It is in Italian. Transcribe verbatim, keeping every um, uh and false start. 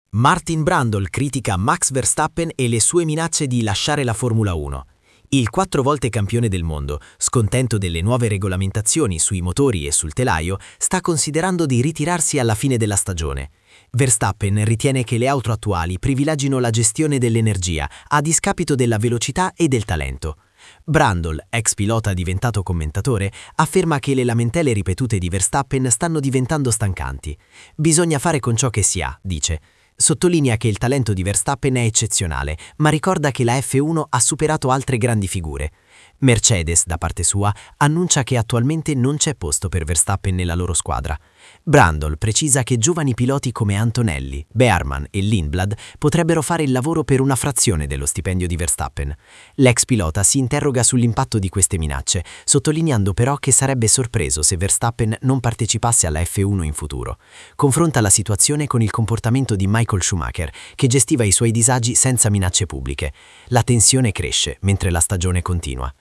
Martin Brundle critica Max Verstappen e le sue minacce di lasciare la Formula uno. Il quattro volte campione del mondo, scontento delle nuove regolamentazioni sui motori e sul telaio, sta considerando di ritirarsi alla fine della stagione. Verstappen ritiene che le auto attuali privilegino la gestione dell'energia a discapito della velocità e del talento. Brundle, ex pilota diventato commentatore, afferma che le lamentele ripetute di Verstappen stanno diventando stancanti. Bisogna fare con ciò che si ha, dice. Sottolinea che il talento di Verstappen è eccezionale, ma ricorda che la F uno ha superato altre grandi figure. Mercedes, da parte sua, annuncia che attualmente non c'è posto per Verstappen nella loro squadra. Brundle precisa che giovani piloti come Antonelli, Bearman e Lindblad potrebbero fare il lavoro per una frazione dello stipendio di Verstappen. L'ex pilota si interroga sull'impatto di queste minacce, sottolineando però che sarebbe sorpreso se Verstappen non partecipasse alla F uno in futuro. Confronta la situazione con il comportamento di Michael Schumacher, che gestiva i suoi disagi senza minacce pubbliche. La tensione cresce mentre la stagione continua.